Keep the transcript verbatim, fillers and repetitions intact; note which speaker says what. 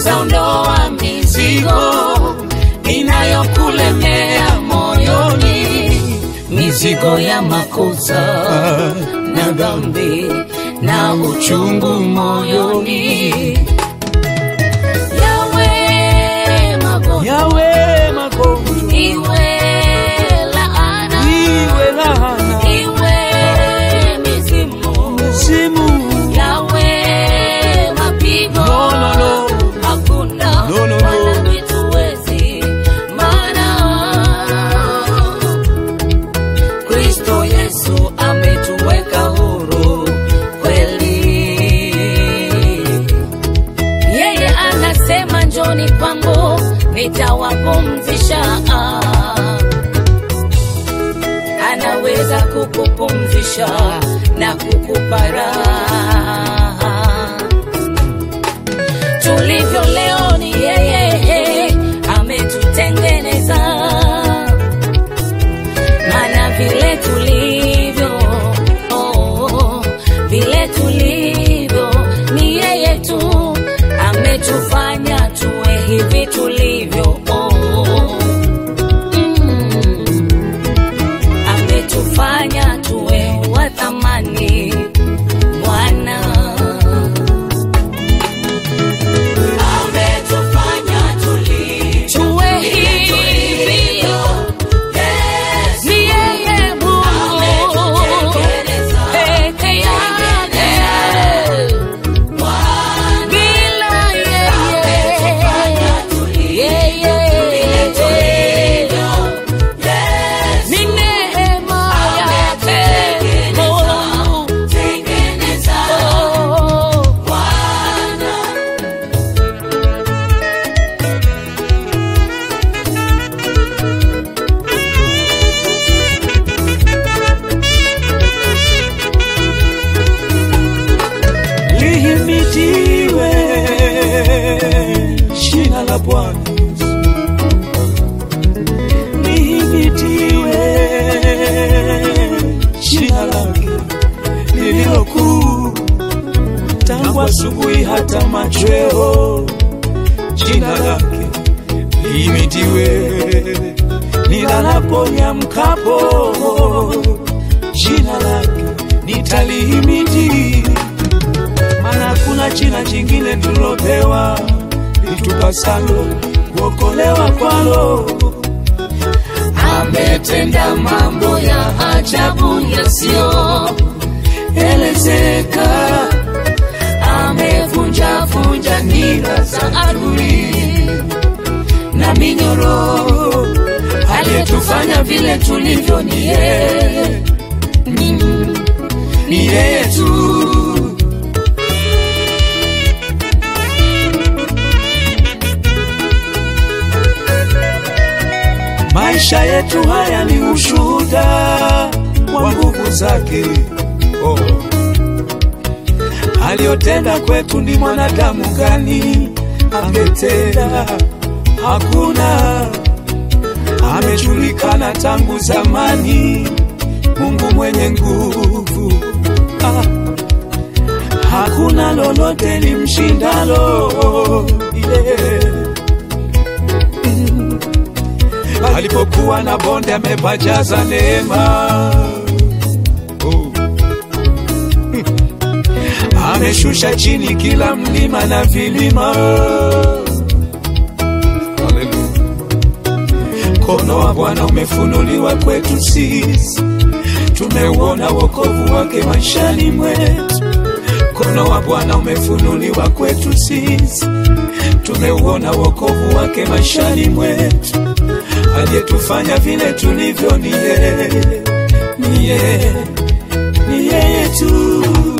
Speaker 1: sasa ondoa mizigo inayokulemea moyoni, mizigo ya makosa na dhambi na uchungu moyoni. Yawe magonjwa,
Speaker 2: yawe magonjwa,
Speaker 1: iwe laana,
Speaker 2: iwe laana,
Speaker 1: iwe mizimu,
Speaker 2: mizimu,
Speaker 1: yawe mapigo,
Speaker 2: no, no, no.
Speaker 1: hakuna
Speaker 2: no, no, no.
Speaker 1: wala mituwezi, maana Kristo Yesu ametuweka huru kweli. Yeye anasema njoni kwangu nitawapumzisha. Anaweza kukupumzisha na kukupa raha. Tulivyo leo ni yeye ametutengeneza, maana vile tulivyo, oh, vile tulivyo ni yeye tu ametufanya tuwe hivi tulivyo, oh, mm, ametufanya tuwe wa thamani Bwana.
Speaker 2: Lihimidiwe jina la Bwana, lihimidiwe jina lake lililokuu, tangu asubuhi hata machweo. Jina lake lihimidiwe nilalapo niamkapo, jina lake nitalihimidi, maana hakuna jina jingine tulopewa litupasalo kuokolewa kwalo.
Speaker 1: Ametenda mambo ya ajabu yasiyo elezeka, amevunja vunja nira za adui na minyoro, aliyetufanya vile tulivyo ni yeye, mm, ni yeye tu.
Speaker 2: Maisha yetu haya ni ushuhuda wa nguvu zake, oh. Aliyotenda kwetu ni mwanadamu gani angetenda? Hakuna. Amejulikana tangu zamani, Mungu mwenye nguvu, ah. Hakuna lolote limshindalo, yeah. Alipokuwa na bonde amepajaza neema, oh. Ameshusha chini kila mlima na vilima, haleluya. Mkono wa Bwana umefunuliwa kwetu sisi, tumeuona wokovu wake maishani mwetu. Mkono wa Bwana umefunuliwa kwetu sisi, tumeuona wokovu wake maishani mwetu. Aliyetufanya vile tulivyo ni yeye, ni yeye, ni yeye tu.